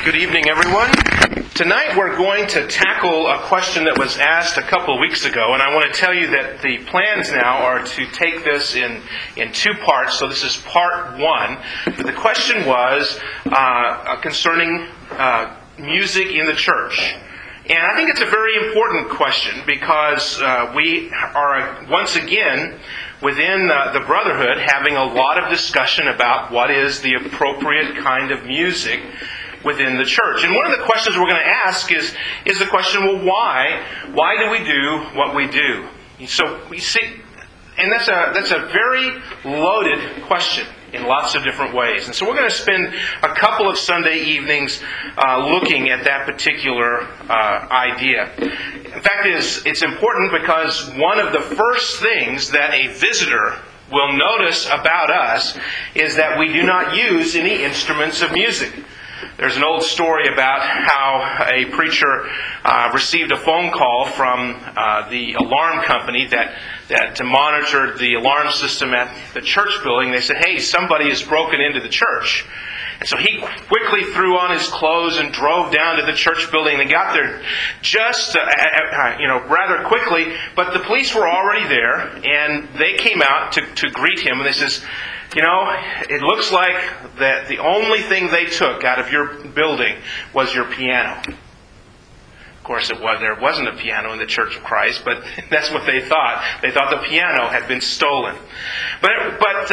Good evening, everyone. Tonight we're going to tackle a question that was asked a couple of weeks ago, and I want to tell you that the plans now are to take this in two parts. So this is part one. But the question was concerning music in the church. And I think it's a very important question because we are once again within the Brotherhood having a lot of discussion about what is the appropriate kind of music within the church. And one of the questions we're going to ask is the question, well, why? Why do we do what we do? So we see, and that's a very loaded question in lots of different ways. And so we're going to spend a couple of Sunday evenings looking at that particular idea. In fact, it's important because one of the first things that a visitor will notice about us is that we do not use any instruments of music. There's an old story about how a preacher received a phone call from the alarm company that monitored the alarm system at the church building. They said, "Hey, somebody has broken into the church." And so he quickly threw on his clothes and drove down to the church building. They got there just rather quickly, but the police were already there, and they came out to greet him. And they says, it looks like that the only thing they took out of your building was your piano. Of course, there wasn't a piano in the Church of Christ, but that's what they thought. They thought the piano had been stolen. But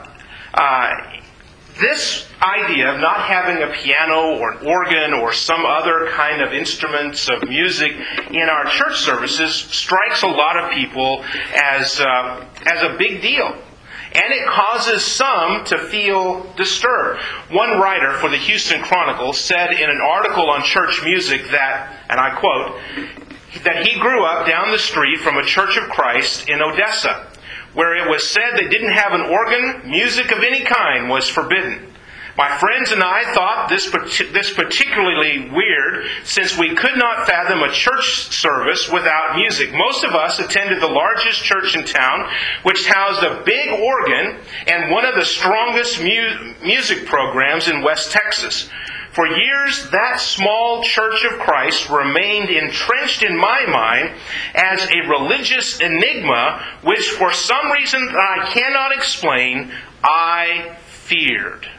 this idea of not having a piano or an organ or some other kind of instruments of music in our church services strikes a lot of people as a big deal. And it causes some to feel disturbed. One writer for the Houston Chronicle said in an article on church music that, and I quote, that he grew up down the street from a Church of Christ in Odessa, where it was said they didn't have an organ, music of any kind was forbidden. My friends and I thought this particularly weird since we could not fathom a church service without music. Most of us attended the largest church in town, which housed a big organ and one of the strongest music programs in West Texas. For years, that small Church of Christ remained entrenched in my mind as a religious enigma, which for some reason that I cannot explain, I feared.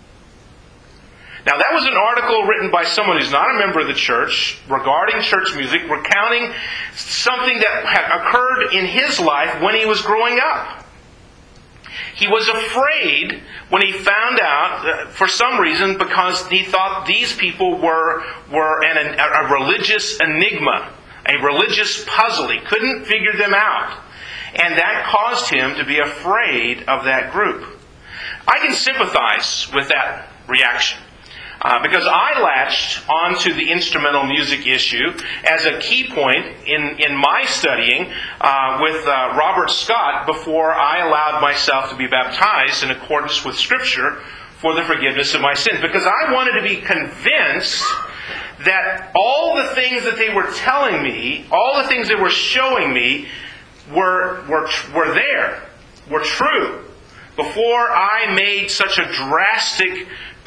Now, that was an article written by someone who's not a member of the church regarding church music, recounting something that had occurred in his life when he was growing up. He was afraid when he found out, for some reason, because he thought these people were a religious enigma, a religious puzzle. He couldn't figure them out. And that caused him to be afraid of that group. I can sympathize with that reaction. Because I latched onto the instrumental music issue as a key point in my studying with Robert Scott before I allowed myself to be baptized in accordance with Scripture for the forgiveness of my sins. Because I wanted to be convinced that all the things that they were telling me, all the things they were showing me were there, were true, before I made such a drastic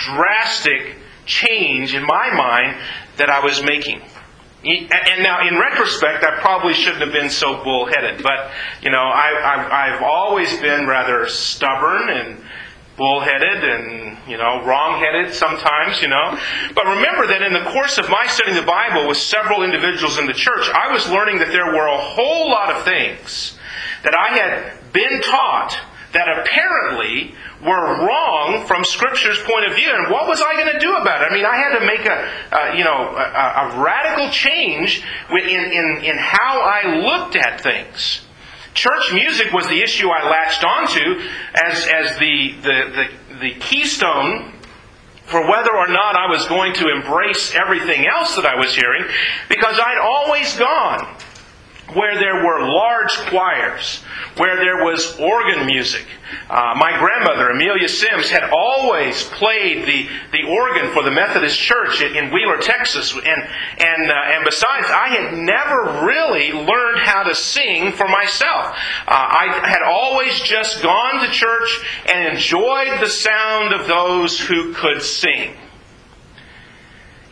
change in my mind that I was making. And now, in retrospect, I probably shouldn't have been so bullheaded. But, I've always been rather stubborn and bullheaded and, wrong-headed sometimes, But remember that in the course of my studying the Bible with several individuals in the church, I was learning that there were a whole lot of things that I had been taught that apparently were wrong from Scripture's point of view. And what was I going to do about it? I mean, I had to make a radical change in how I looked at things. Church music was the issue I latched onto as the keystone for whether or not I was going to embrace everything else that I was hearing, because I'd always gone where there were large choirs, where there was organ music. My grandmother, Amelia Sims, had always played the organ for the Methodist Church in Wheeler, Texas. And besides, I had never really learned how to sing for myself. I had always just gone to church and enjoyed the sound of those who could sing.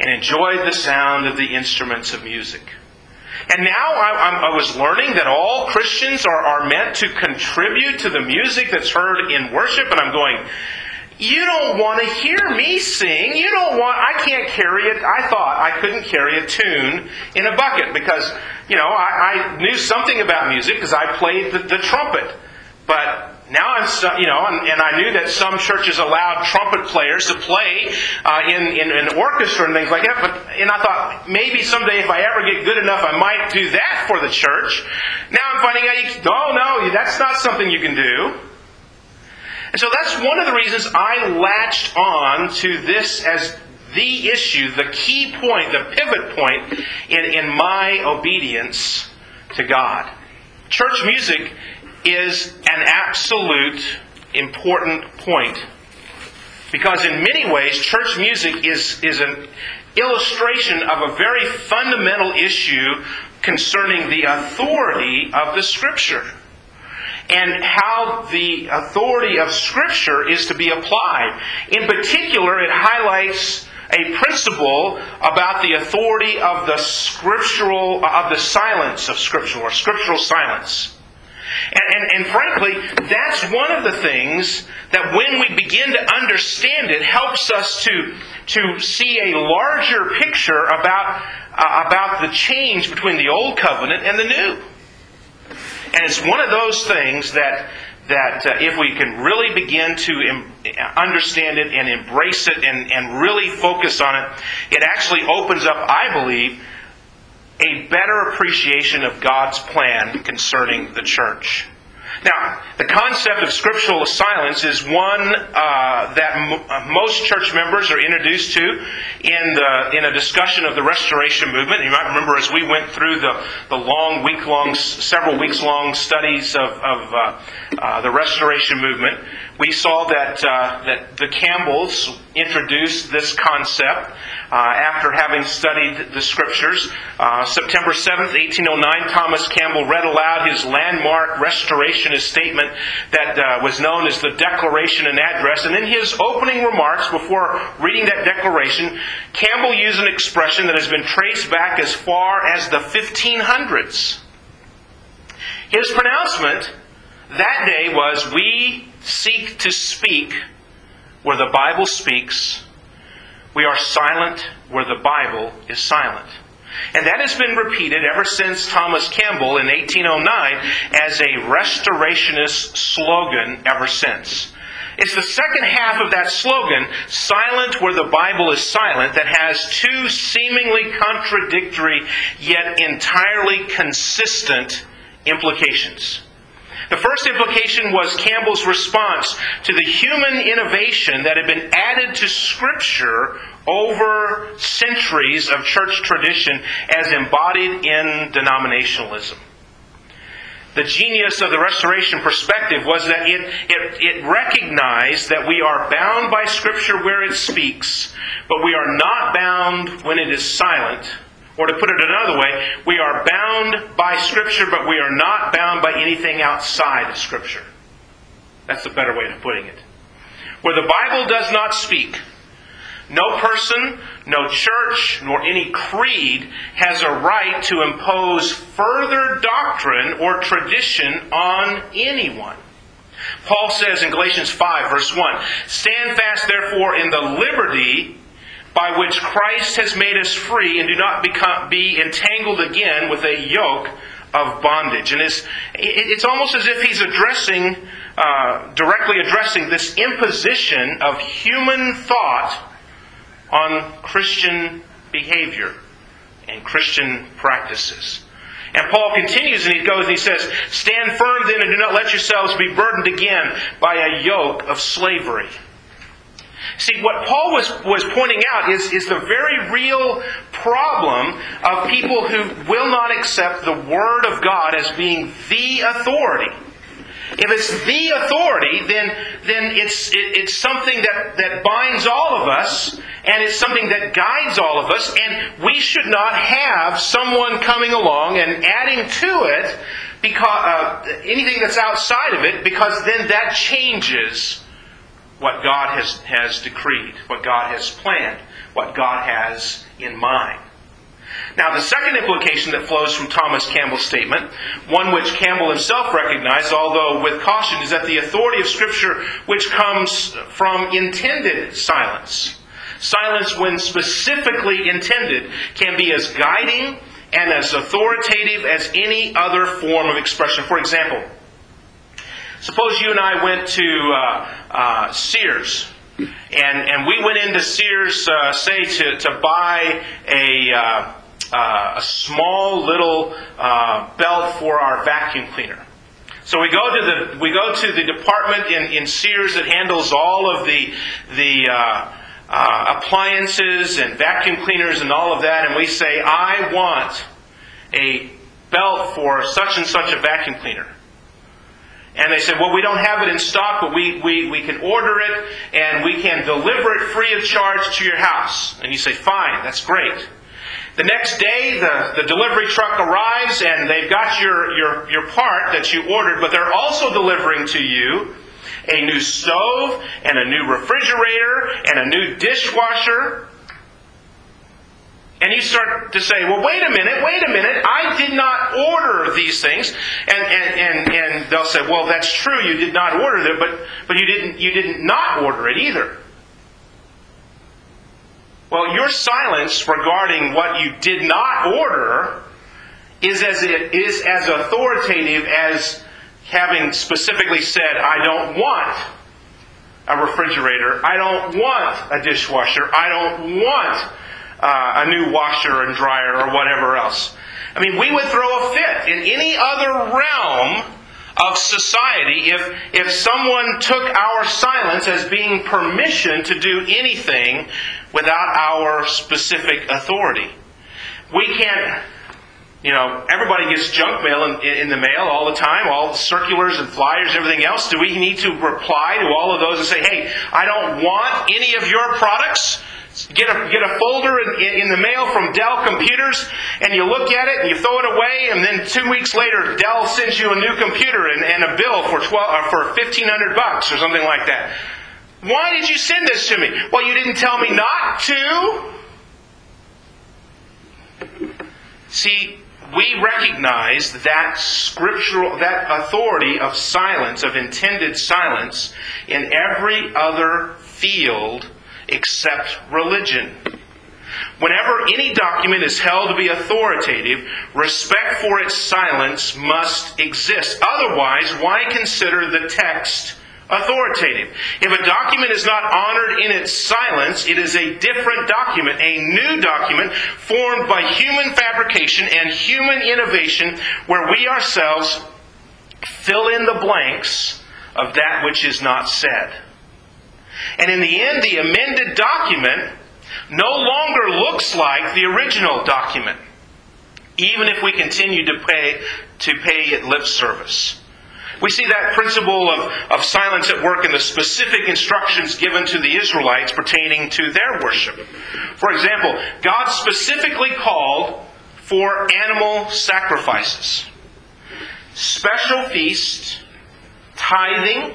and enjoyed the sound of the instruments of music. And now I was learning that all Christians are meant to contribute to the music that's heard in worship, and I'm going, you don't want to hear me sing. I can't carry it. I thought I couldn't carry a tune in a bucket because, I knew something about music because I played the trumpet. But now and I knew that some churches allowed trumpet players to play in an orchestra and things like that. And I thought maybe someday if I ever get good enough, I might do that for the church. Now I'm finding out, that's not something you can do. And so that's one of the reasons I latched on to this as the issue, the key point, the pivot point in my obedience to God. Church music is an absolute important point. Because in many ways, church music is an illustration of a very fundamental issue concerning the authority of the Scripture. And how the authority of Scripture is to be applied. In particular, it highlights a principle about the authority of the silence of Scripture, or scriptural silence. And frankly, that's one of the things that when we begin to understand it, helps us to see a larger picture about the change between the Old Covenant and the New. And it's one of those things that if we can really begin to understand it and embrace it and really focus on it, it actually opens up, I believe, a better appreciation of God's plan concerning the church. Now, the concept of scriptural silence is one that most church members are introduced to in a discussion of the Restoration Movement. You might remember as we went through the several weeks long studies of the Restoration Movement, we saw that the Campbells introduced this concept after having studied the Scriptures. September 7th, 1809, Thomas Campbell read aloud his landmark Restorationist statement that was known as the Declaration and Address. And in his opening remarks, before reading that declaration, Campbell used an expression that has been traced back as far as the 1500s. His pronouncement that day was, "We seek to speak where the Bible speaks. We are silent where the Bible is silent." And that has been repeated ever since Thomas Campbell in 1809 as a Restorationist slogan ever since. It's the second half of that slogan, "Silent where the Bible is silent," that has two seemingly contradictory yet entirely consistent implications. The first implication was Campbell's response to the human innovation that had been added to Scripture over centuries of church tradition as embodied in denominationalism. The genius of the Restoration perspective was that it recognized that we are bound by Scripture where it speaks, but we are not bound when it is silent. Or to put it another way, we are bound by Scripture, but we are not bound by anything outside of Scripture. That's a better way of putting it. Where the Bible does not speak, no person, no church, nor any creed has a right to impose further doctrine or tradition on anyone. Paul says in Galatians 5, verse 1, "Stand fast, therefore, in the liberty by which Christ has made us free, and do not be entangled again with a yoke of bondage." And it's almost as if he's directly addressing this imposition of human thought on Christian behavior and Christian practices. And Paul continues and he says, "Stand firm then, and do not let yourselves be burdened again by a yoke of slavery." See, what Paul was pointing out is the very real problem of people who will not accept the Word of God as being the authority. If it's the authority, then it's something that binds all of us, and it's something that guides all of us, and we should not have someone coming along and adding to it because anything that's outside of it, because then that changes what God has decreed, what God has planned what God has in mind. Now, the second implication that flows from Thomas Campbell's statement, one which Campbell himself recognized, although with caution, is that the authority of Scripture which comes from intended silence. Silence, when specifically intended, can be as guiding and as authoritative as any other form of expression. For example, suppose you and I went to Sears, and we went into Sears, say, to buy a small little belt for our vacuum cleaner. So we go to the department in Sears that handles all of the appliances and vacuum cleaners and all of that, and we say, I want a belt for such and such a vacuum cleaner. And they said, well, we don't have it in stock, but we can order it and we can deliver it free of charge to your house. And you say, fine, that's great. The next day, the delivery truck arrives and they've got your part that you ordered, but they're also delivering to you a new stove and a new refrigerator and a new dishwasher. And you start to say, well, wait a minute, I did not order these things. And they'll say, well, that's true, you did not order them, but you didn't not order it either. Well, your silence regarding what you did not order is as authoritative as having specifically said, I don't want a refrigerator, I don't want a dishwasher, I don't want a new washer and dryer or whatever else. I mean, we would throw a fit in any other realm of society if someone took our silence as being permission to do anything without our specific authority. We can't, everybody gets junk mail in the mail all the time, all the circulars and flyers, everything else. Do we need to reply to all of those and say, hey, I don't want any of your products? Get a folder in the mail from Dell Computers, and you look at it and you throw it away, and then 2 weeks later, Dell sends you a new computer and a bill for $1,500 or something like that. Why did you send this to me? Well, you didn't tell me not to. See, we recognize that authority of silence, of intended silence, in every other field except religion. Whenever any document is held to be authoritative, respect for its silence must exist. Otherwise, why consider the text authoritative? If a document is not honored in its silence, it is a different document, a new document formed by human fabrication and human innovation, where we ourselves fill in the blanks of that which is not said. And in the end, the amended document no longer looks like the original document, even if we continue to pay it lip service. We see that principle of silence at work in the specific instructions given to the Israelites pertaining to their worship. For example, God specifically called for animal sacrifices, special feasts, tithing,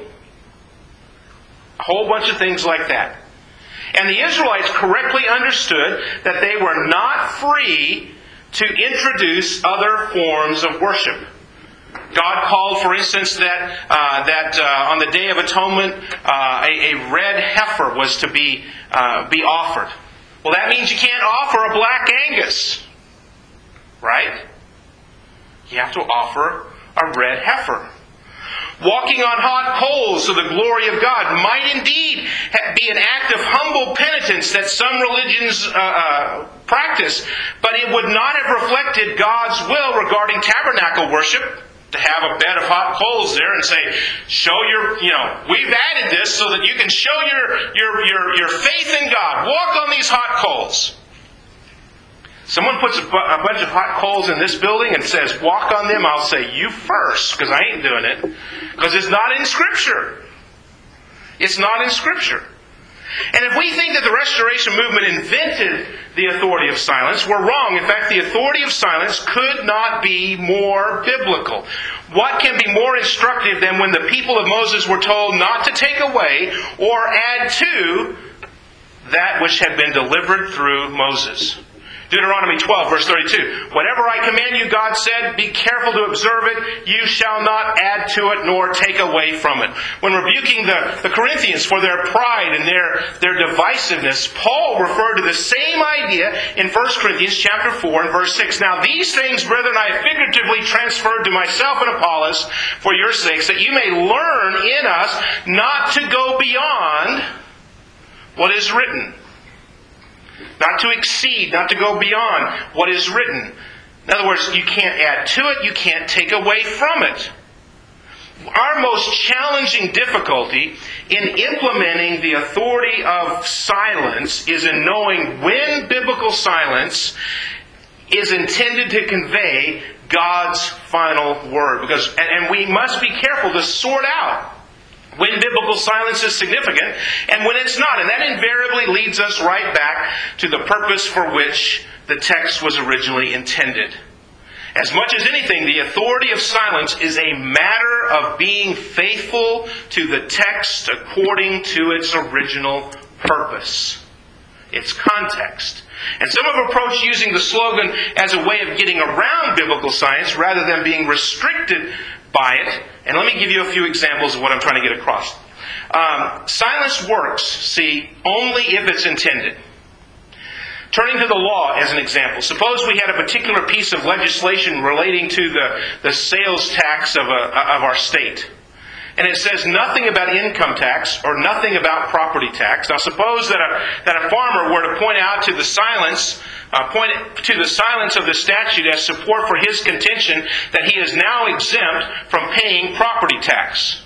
a whole bunch of things like that. And the Israelites correctly understood that they were not free to introduce other forms of worship. God called, for instance, that on the Day of Atonement, a red heifer was to be offered. Well, that means you can't offer a black Angus, right? You have to offer a red heifer. Walking on hot coals to the glory of God might indeed be an act of humble penitence that some religions practice, but it would not have reflected God's will regarding tabernacle worship, to have a bed of hot coals there and say, we've added this so that you can show your faith in God. Walk on these hot coals. Someone puts a bunch of hot coals in this building and says, walk on them, I'll say, you first, because I ain't doing it. Because it's not in Scripture. It's not in Scripture. And if we think that the Restoration Movement invented the authority of silence, we're wrong. In fact, the authority of silence could not be more biblical. What can be more instructive than when the people of Moses were told not to take away or add to that which had been delivered through Moses. Deuteronomy 12, verse 32. Whatever I command you, God said, be careful to observe it. You shall not add to it nor take away from it. When rebuking the Corinthians for their pride and their divisiveness, Paul referred to the same idea in 1 Corinthians chapter 4 and verse 6. Now these things, brethren, I have figuratively transferred to myself and Apollos for your sakes, that you may learn in us not to go beyond what is written. Not to exceed, not to go beyond what is written. In other words, you can't add to it, you can't take away from it. Our most challenging difficulty in implementing the authority of silence is in knowing when biblical silence is intended to convey God's final word. And we must be careful to sort out when biblical silence is significant and when it's not. And that invariably leads us right back to the purpose for which the text was originally intended. As much as anything, the authority of silence is a matter of being faithful to the text according to its original purpose, its context. And some have approached using the slogan as a way of getting around biblical science rather than being restricted by it. And let me give you a few examples of what I'm trying to get across. Silence works, see, only if it's intended. Turning to the law as an example. Suppose we had a particular piece of legislation relating to the sales tax of our state. And it says nothing about income tax or nothing about property tax. Now suppose that a farmer were to point to the silence of the statute as support for his contention that he is now exempt from paying property tax.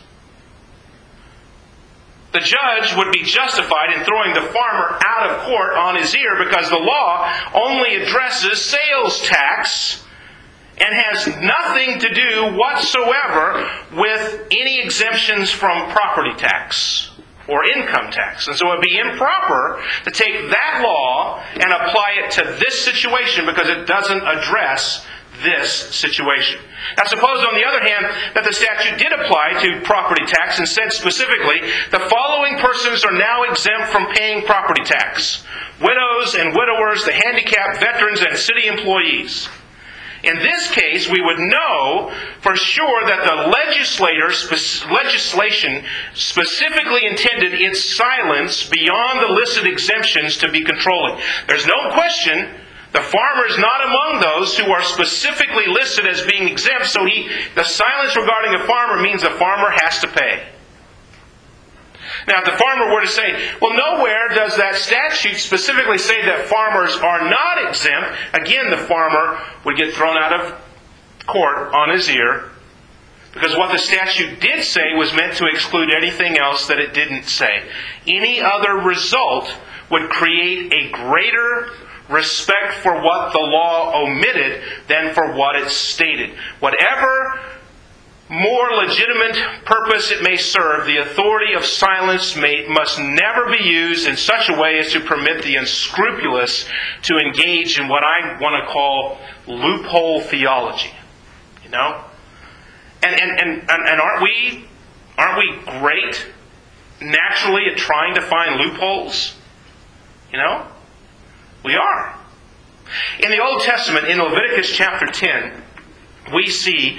The judge would be justified in throwing the farmer out of court on his ear because the law only addresses sales tax and has nothing to do whatsoever with any exemptions from property tax or income tax. And so it would be improper to take that law and apply it to this situation because it doesn't address this situation. Now suppose, on the other hand, that the statute did apply to property tax and said specifically, the following persons are now exempt from paying property tax: widows and widowers, the handicapped, veterans, and city employees. In this case, we would know for sure that the legislation specifically intended its silence beyond the listed exemptions to be controlling. There's no question the farmer is not among those who are specifically listed as being exempt, so the silence regarding a farmer means the farmer has to pay. Now, if the farmer were to say, well, nowhere does that statute specifically say that farmers are not exempt, again, the farmer would get thrown out of court on his ear, because what the statute did say was meant to exclude anything else that it didn't say. Any other result would create a greater respect for what the law omitted than for what it stated. Whatever more legitimate purpose it may serve, the authority of silence must never be used in such a way as to permit the unscrupulous to engage in what I want to call loophole theology. You know? And aren't we great naturally at trying to find loopholes? You know? We are. In the Old Testament, in Leviticus chapter 10, we see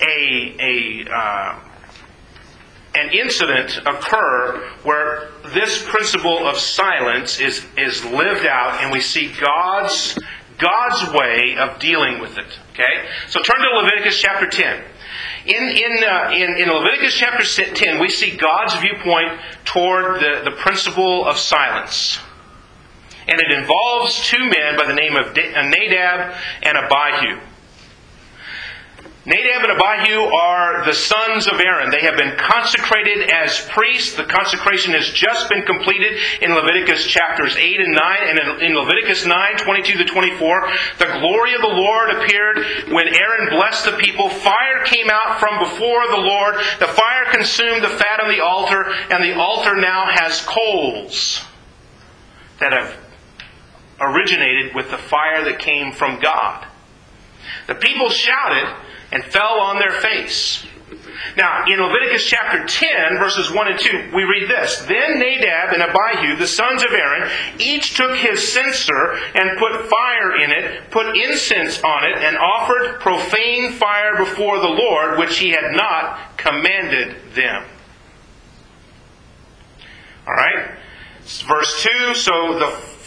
an incident occur where this principle of silence is lived out, and we see God's way of dealing with it. Okay? So turn to Leviticus chapter 10. In Leviticus chapter 10, we see God's viewpoint toward the principle of silence. And it involves two men by the name of Nadab and Abihu. Nadab and Abihu are the sons of Aaron. They have been consecrated as priests. The consecration has just been completed in Leviticus chapters 8 and 9. And in Leviticus 9, 22 to 24, the glory of the Lord appeared when Aaron blessed the people. Fire came out from before the Lord. The fire consumed the fat on the altar, and the altar now has coals that have originated with the fire that came from God. The people shouted and fell on their face. Now, in Leviticus chapter 10, verses 1 and 2, we read this. Then Nadab and Abihu, the sons of Aaron, each took his censer and put fire in it, put incense on it, and offered profane fire before the Lord, which he had not commanded them. All right? Verse 2, so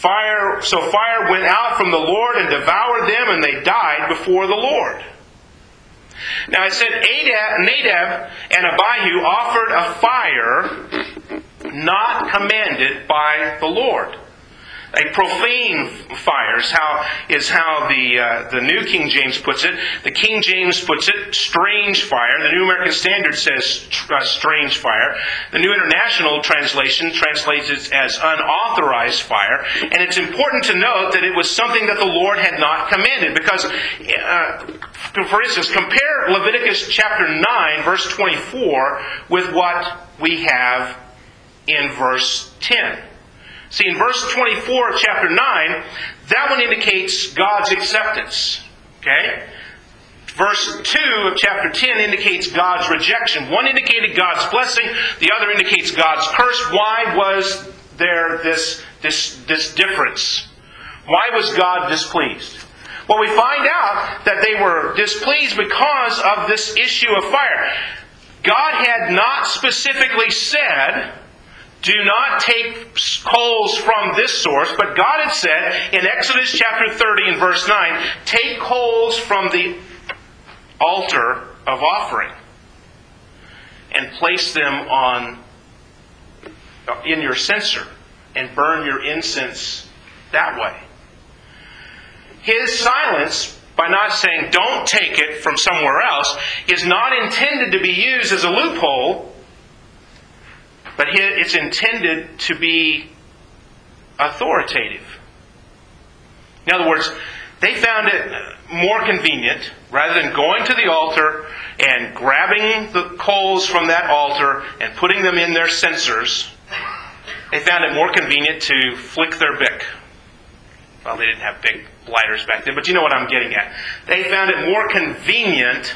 fire went out from the Lord and devoured them, and they died before the Lord. Now it said Nadab and Abihu offered a fire not commanded by the Lord. A profane fire is how the New King James puts it. The King James puts it strange fire. The New American Standard says strange fire. The New International Translation translates it as unauthorized fire. And it's important to note that it was something that the Lord had not commanded. Because, for instance, compare Leviticus chapter 9, verse 24 with what we have in verse 10. See, in verse 24 of chapter 9, that one indicates God's acceptance. Okay? Verse 2 of chapter 10 indicates God's rejection. One indicated God's blessing, the other indicates God's curse. Why was there this difference? Why was God displeased? Well, we find out that they were displeased because of this issue of fire. God had not specifically said, do not take coals from this source, but God had said in Exodus chapter 30 and verse 9, take coals from the altar of offering and place them in your censer and burn your incense that way. His silence, by not saying don't take it from somewhere else, is not intended to be used as a loophole, but it's intended to be authoritative. In other words, they found it more convenient, rather than going to the altar and grabbing the coals from that altar and putting them in their censers, they found it more convenient to flick their Bic. Well, they didn't have big lighters back then, but you know what I'm getting at. They found it more convenient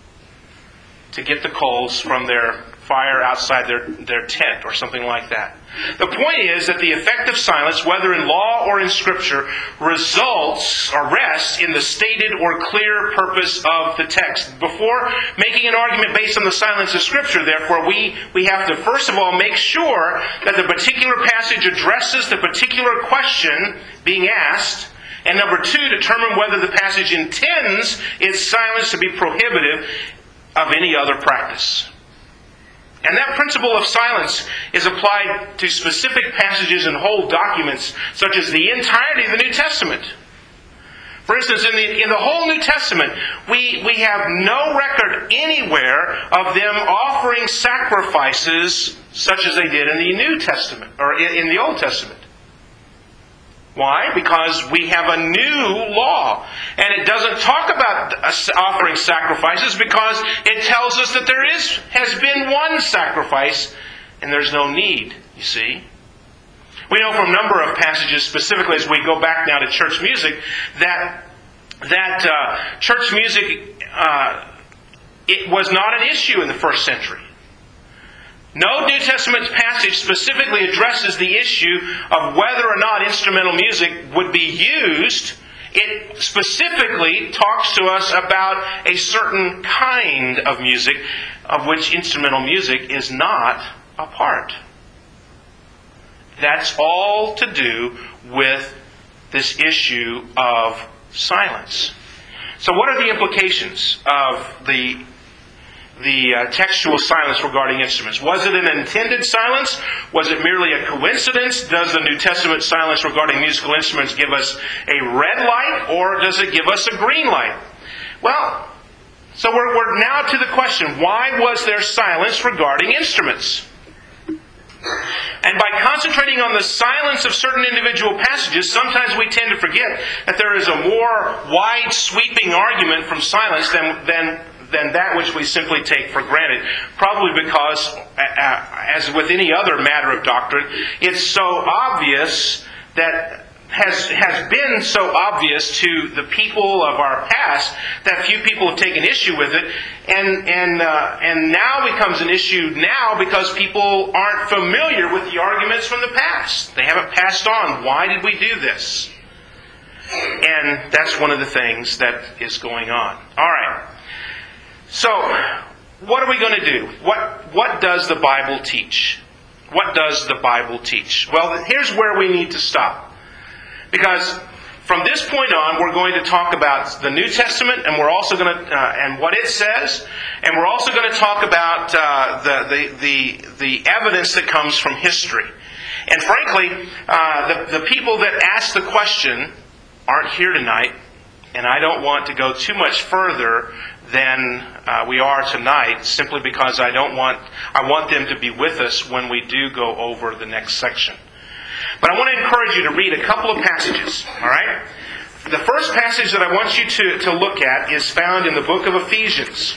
to get the coals from their fire outside their tent or something like that. The point is that the effect of silence, whether in law or in Scripture, results or rests in the stated or clear purpose of the text. Before making an argument based on the silence of Scripture, therefore, we have to first of all make sure that the particular passage addresses the particular question being asked, and number two, determine whether the passage intends its silence to be prohibitive of any other practice. And that principle of silence is applied to specific passages and whole documents, such as the entirety of the New Testament. For instance, in the whole New Testament, we have no record anywhere of them offering sacrifices such as they did in the New Testament, or in the Old Testament. Why? Because we have a new law. And it doesn't talk about offering sacrifices because it tells us that there has been one sacrifice and there's no need, you see. We know from a number of passages, specifically as we go back now to church music, that church music it was not an issue in the first century. No New Testament passage specifically addresses the issue of whether or not instrumental music would be used. It specifically talks to us about a certain kind of music of which instrumental music is not a part. That's all to do with this issue of silence. So what are the implications of the textual silence regarding instruments? Was it an intended silence? Was it merely a coincidence? Does the New Testament silence regarding musical instruments give us a red light, or does it give us a green light? Well, so we're now to the question, why was there silence regarding instruments? And by concentrating on the silence of certain individual passages, sometimes we tend to forget that there is a more wide sweeping argument from silence than that which we simply take for granted. Probably because, as with any other matter of doctrine, it's so obvious that has been so obvious to the people of our past that few people have taken issue with it, and now becomes an issue now because people aren't familiar with the arguments from the past. They haven't passed on. Why did we do this? And that's one of the things that is going on. All right. So, what are we going to do? What does the Bible teach? What does the Bible teach? Well, here's where we need to stop. Because from this point on, we're going to talk about the New Testament, and we're also going to and what it says, and we're also going to talk about the evidence that comes from history. And frankly, the people that ask the question aren't here tonight, and I don't want to go too much further than we are tonight, simply because I want them to be with us when we do go over the next section. But I want to encourage you to read a couple of passages, all right? The first passage that I want you to look at is found in the book of Ephesians.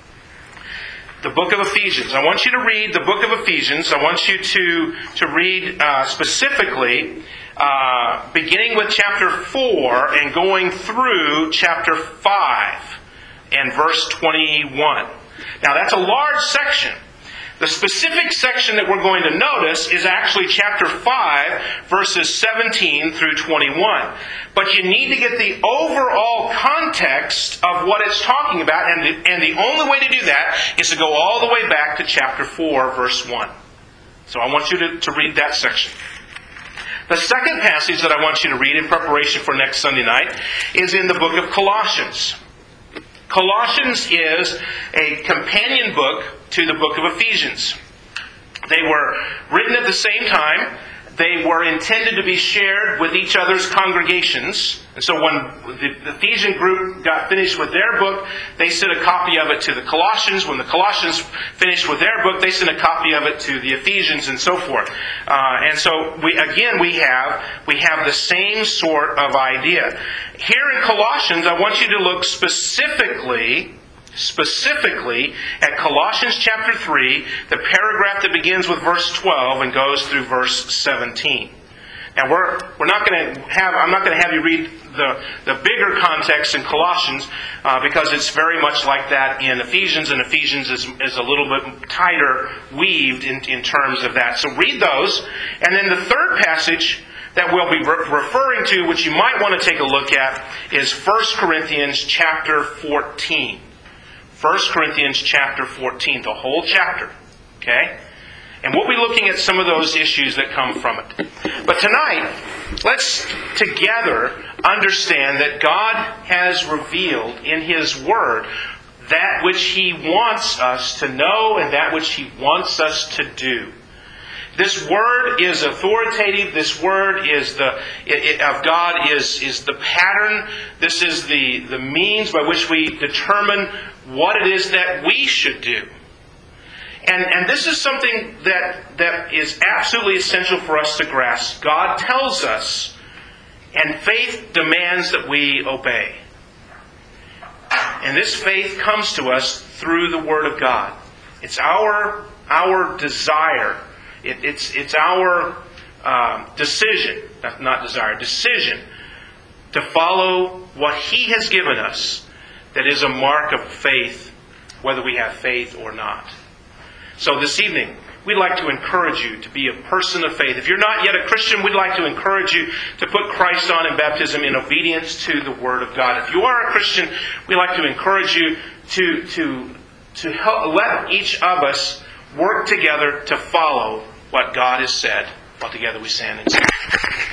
The book of Ephesians. I want you to read the book of Ephesians. I want you to read specifically beginning with chapter 4 and going through chapter 5 and verse 21. Now that's a large section. The specific section that we're going to notice is actually chapter 5, verses 17 through 21. But you need to get the overall context of what it's talking about, and the only way to do that is to go all the way back to chapter 4, verse 1. So I want you to read that section. The second passage that I want you to read in preparation for next Sunday night is in the book of Colossians. Colossians is a companion book to the book of Ephesians. They were written at the same time. They were intended to be shared with each other's congregations. And so when the Ephesian group got finished with their book, they sent a copy of it to the Colossians. When the Colossians finished with their book, they sent a copy of it to the Ephesians, and so forth. And so we have the same sort of idea. Here in Colossians, I want you to look specifically at Colossians chapter 3, the paragraph that begins with verse 12 and goes through verse 17. Now I'm not going to have you read the bigger context in Colossians because it's very much like that in Ephesians, and Ephesians is a little bit tighter weaved in terms of that. So read those, and then the third passage that we'll be referring to, which you might want to take a look at, is 1 Corinthians chapter 14. 1 Corinthians chapter 14, the whole chapter. Okay? And we'll be looking at some of those issues that come from it. But tonight, let's together understand that God has revealed in His Word that which He wants us to know and that which He wants us to do. This Word is authoritative. This Word is of God is the pattern. This is the means by which we determine what it is that we should do. And this is something that is absolutely essential for us to grasp. God tells us, and faith demands that we obey. And this faith comes to us through the Word of God. It's our desire. It's our decision to follow what He has given us that is a mark of faith, whether we have faith or not. So this evening, we'd like to encourage you to be a person of faith. If you're not yet a Christian, we'd like to encourage you to put Christ on in baptism in obedience to the Word of God. If you are a Christian, we'd like to encourage you to help, let each of us work together to follow what God has said. While together we stand and sing.